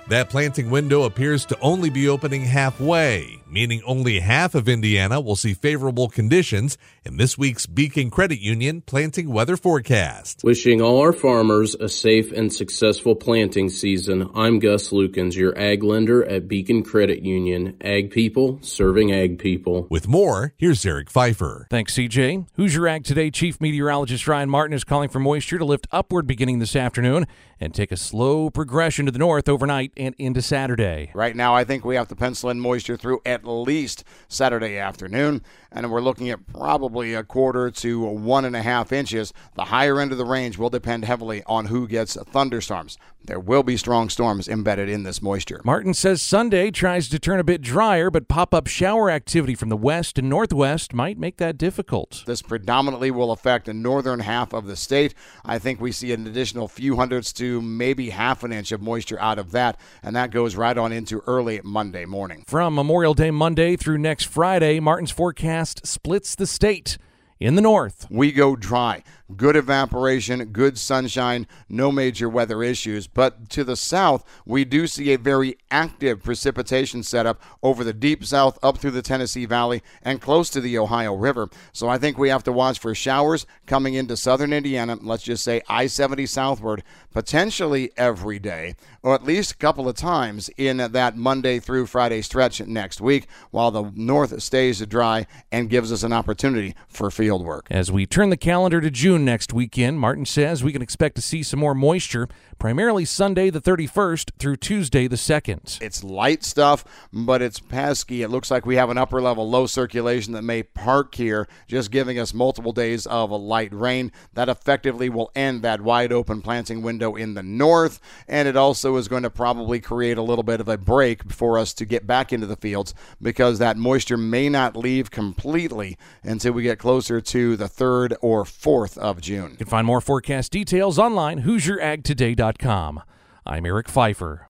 That planting window appears to only be opening halfway, meaning only half of Indiana will see favorable conditions in this week's Beacon Credit Union planting weather forecast. Wishing all our farmers a safe and successful planting season, I'm Gus Lukens, your ag lender at Beacon Credit Union. Ag people serving ag people. With more, here's Eric Pfeiffer. Thanks, CJ. Hoosier Ag Today Chief Meteorologist Ryan Martin is calling for moisture to lift upward beginning this afternoon and take a slow progression to the north overnight and into Saturday. Right now, I think we have to pencil in moisture through at least Saturday afternoon, and we're looking at probably a quarter to 1.5 inches. The higher end of the range will depend heavily on who gets thunderstorms. There will be strong storms embedded in this moisture. Martin says Sunday tries to turn a bit drier, but pop-up shower activity from the west and northwest might make that difficult. This predominantly will affect the northern half of the state. I think we see an additional few hundredths to maybe half an inch of moisture out of that, and that goes right on into early Monday morning. From Memorial Day Monday through next Friday, Martin's forecast splits the state. In the north, we go dry. Good evaporation, good sunshine, no major weather issues. But to the south, we do see a very active precipitation setup over the deep south up through the Tennessee Valley and close to the Ohio River. So I think we have to watch for showers coming into southern Indiana, let's just say I-70 southward, potentially every day, or at least a couple of times in that Monday through Friday stretch next week, while the north stays dry and gives us an opportunity for field work. As we turn the calendar to June next weekend, Martin says we can expect to see some more moisture, primarily Sunday the 31st through Tuesday the 2nd. It's light stuff, but it's pesky. It looks like we have an upper level low circulation that may park here, just giving us multiple days of a light rain. That effectively will end that wide open planting window in the north, and it also is going to probably create a little bit of a break for us to get back into the fields, because that moisture may not leave completely until we get closer to the 3rd or 4th of June. You can find more forecast details online, HoosierAgToday.com. I'm Eric Pfeiffer.